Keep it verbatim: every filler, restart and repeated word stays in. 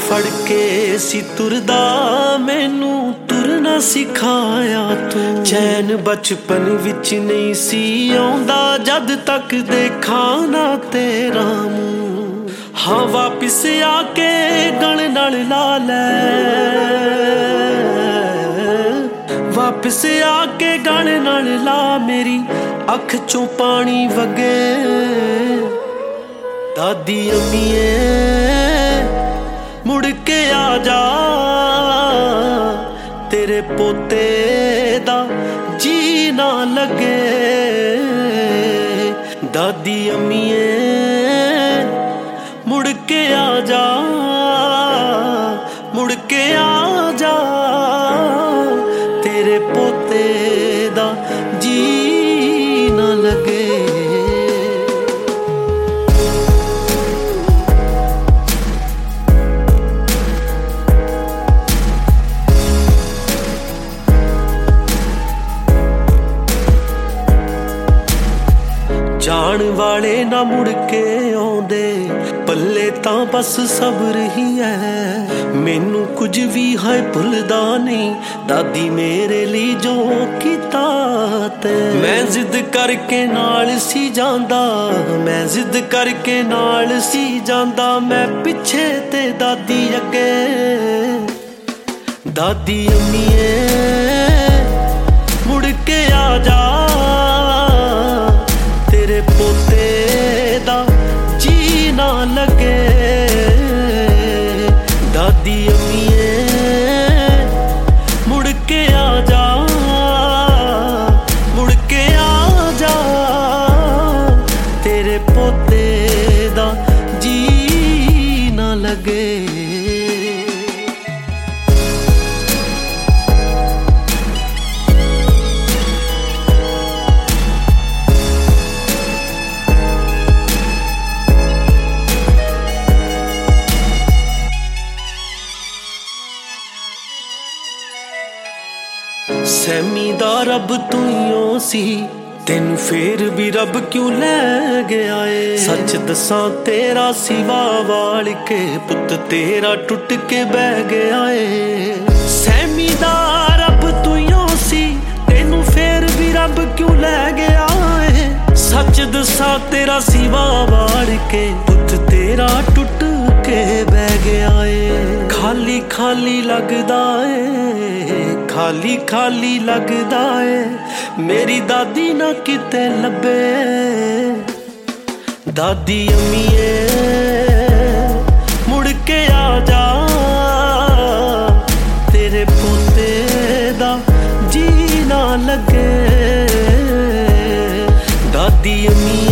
फड़ के सी तुरदा मैनू तुरना सिखाया तू। चैन बचपन विच नहीं सी आउंदा जद तक देखा ना तेरा मूं। हाँ वापिस आके गल नाल ला लै, वापिस आके गल नाल ला मेरी अख चों पानी वगे। दादी अम्मीए मुड़ के आ जा, तेरे पोते दा जी ना लगे। दादी अम्मीए मुड़ के आ जा, मुड़ के आ जा, तेरे पोते दा जी ना लगे। जान वाले ना मुड़ के आउंदे पल्ले तां बस सब्र ही है। मैनू कुछ भी है भुलदा नहीं दादी मेरे लिए जो कीता ते। मैं जिद करके नाल सी जांदा, मैं जिद करके नाल सी जांदा, मैं पिछे ते दादी अगे। दादी अम्मीए मुड़ के आ जा, तेरे पोते दा जी ना लगे। दादी अम्मीए मुड़ के आ जा, मुड़ के आ जा, तेरे पोते दा जी ना लगे। सैमी दा रब तू ही सी, तेनू फेर भी रब क्यों लै गया है। सच दसां तेरा सिवा वाल के पुत तेरा टुट के बह गया है। सैमी दा रब तू ही सी, तेनू फेर भी रब क्यों लै गया है। सच दसां तेरा सिवा वाल के पुत तेरा टुट के बह गया है। खाली खाली लगदा है, खाली खाली लगदा है, मेरी दादी ना किते लभे। दादी अम्मीए मुड़ के आ जा, तेरे पोते दा जी ना लगे। दादी अम्मी